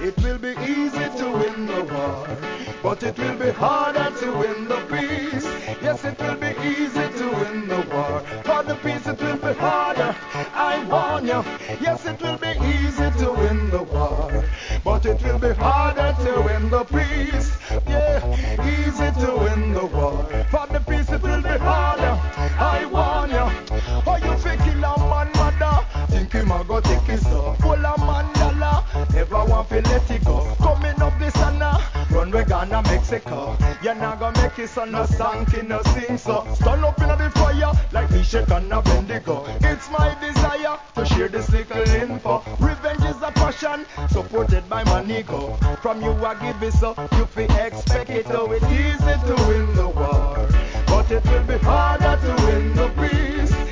It will be easy to win the war, but it will be harder to win the peace. Yes, it will be easy to win the war, for the peace it will be harder. I warn you. Yes, it will be easy to win the war, but it will be harder to win the peace. Yeah, easy to win the war, for the peace it will be harder. I warn you. Oh, you fi kill a man mother, think him a go take his stuff. Full of man dollar, never want fi let it go. Coming up this and run we Ghana, Mexico. You're not gonna make it son no song, no sing so. Stand up in the fire like fish and a bendigo. It's my desire to share this little info. Revenge is a passion supported by my ego. From you I give it so you fi expect